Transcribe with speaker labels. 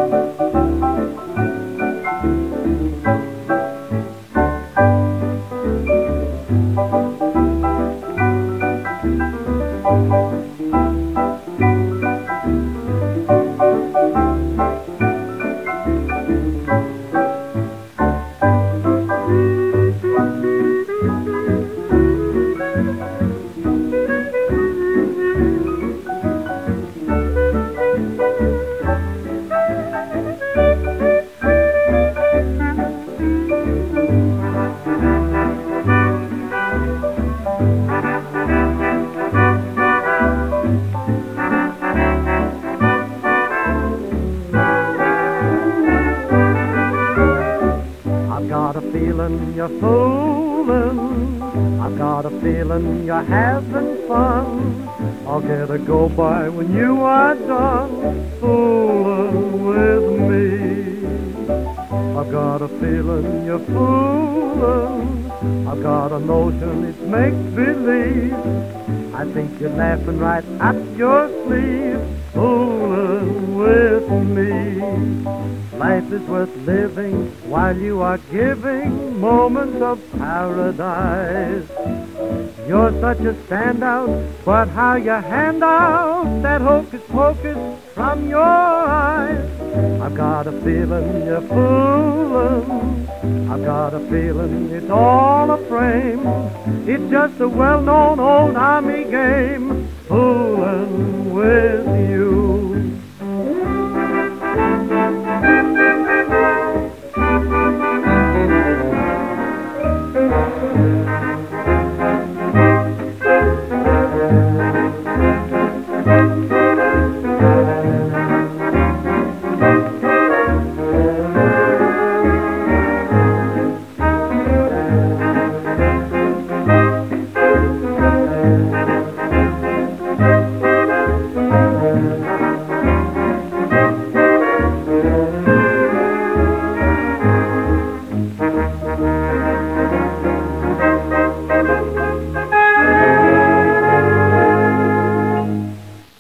Speaker 1: I've got a feeling you're fooling. I've got a feeling you're having fun. I'll get a go-by when you are done fooling with me. I've got a feeling you're fooling. I've got a notion it's make-believe. I think you're laughing right up your sleeve, fooling with me. Life is worth living while you are giving moments of paradise. You're such a standout, but how you hand out that hocus pocus from your eyes. I've got a feeling you're fooling. I've got a feeling it's all a frame. It's just a well-known old army game, fooling with you.